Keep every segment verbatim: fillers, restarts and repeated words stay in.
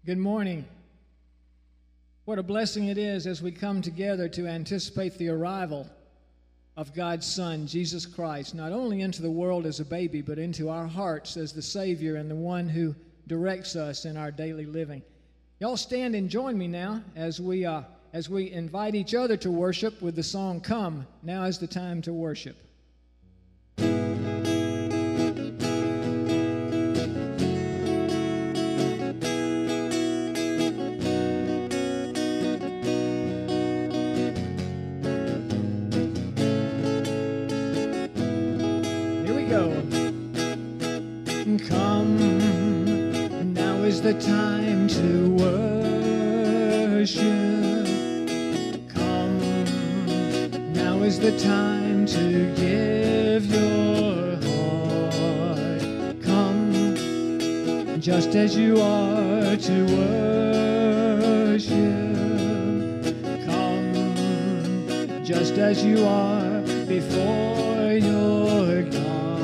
Good morning. What a blessing it is as we come together to anticipate the arrival of God's Son, Jesus Christ, not only into the world as a baby, but into our hearts as the Savior and the one who directs us in our daily living. Y'all stand and join me now as we uh, as we invite each other to worship with the song, "Come, Now is the Time to Worship." Come, now is the time to worship. Come, now is the time to give your heart. Come, just as you are to worship. Come, just as you are before your God.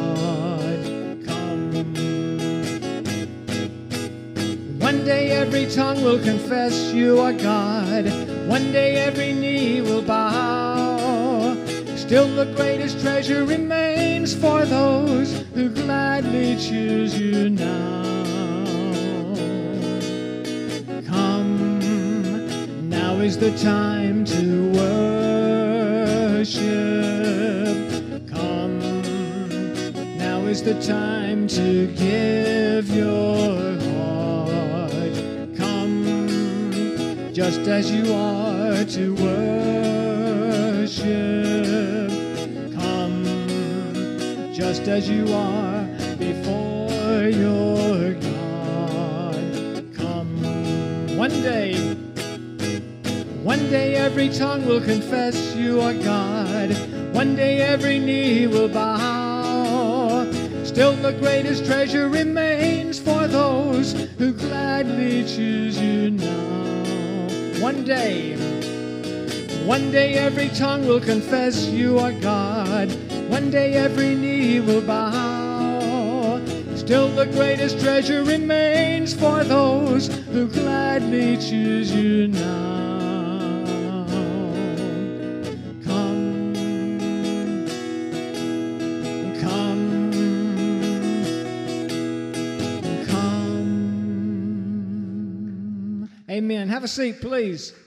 One day every tongue will confess you are God. One day every knee will bow. Still the greatest treasure remains for those who gladly choose you now. Come, now is the time to worship. Come, now is the time to give your just as you are to worship. Come, just as you are before your God. Come, one day, one day every tongue will confess you are God. One day every knee will bow. Still the greatest treasure remains for those who gladly choose you now. One day, one day every tongue will confess you are God. One day every knee will bow. Still the greatest treasure remains for those who gladly choose you now. Come, come, come. Amen. Have a seat, please.